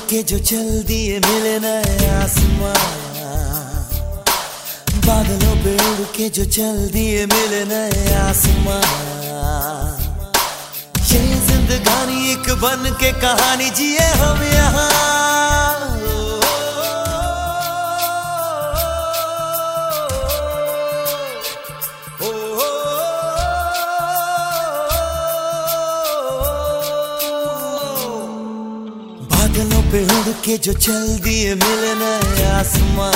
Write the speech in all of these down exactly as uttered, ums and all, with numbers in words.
के जो चल दिए मिले नए आसमां, बादलों पे उड़ के जो चल दिए मिले नए आसमां। ये जिंदगानी एक बन के कहानी जिए हम यहाँ। बादलों पे उड़ के जो चल दिए मिले नए आसमां,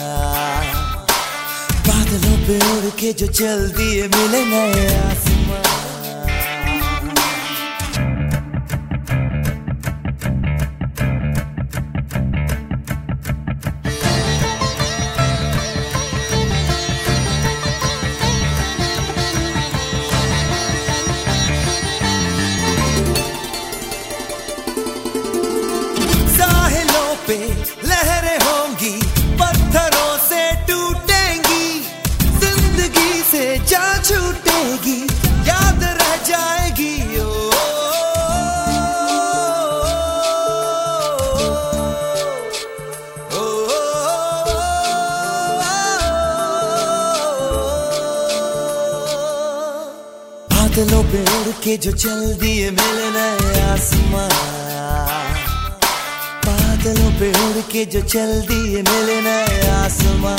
बादलों पे उड़ के जो चल दिए मिले नए आसमां। पे लहरें होंगी, पत्थरों से टूटेंगी, जिंदगी से जा छूटेगी, याद रह जाएगी। ओ, ओ, ओ, बादलों पे उड़ के जो चल दिए मिले नए आसमां, बादलों पे उड़ के जो चल दिए मिले नए आसमां।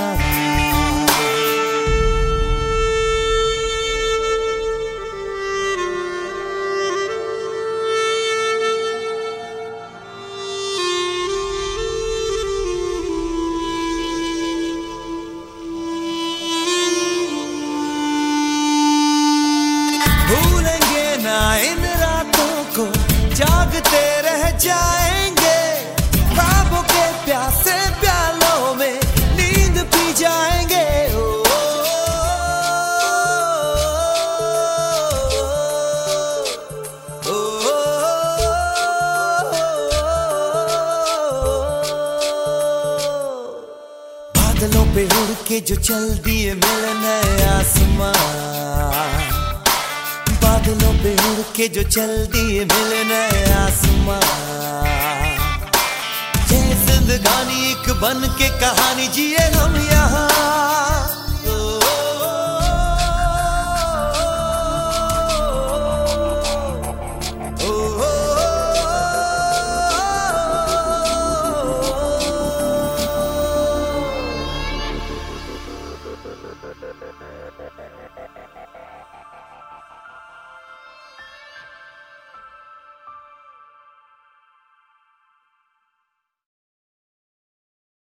भूलेंगे ना इन रातों को, जागते रह जाएंगे, ख्वाबों के प्यासे प्यालों में नींद पी जाएंगे। ओ, ओ, ओ, बादलों पे उड़ के जो चल दिए मिले नए आसमां, बादलों पे उड़ के जो चल दिए मिले नए आसमां। ये जिंदगानी एक बन के कहानी जिए हम यहाँ।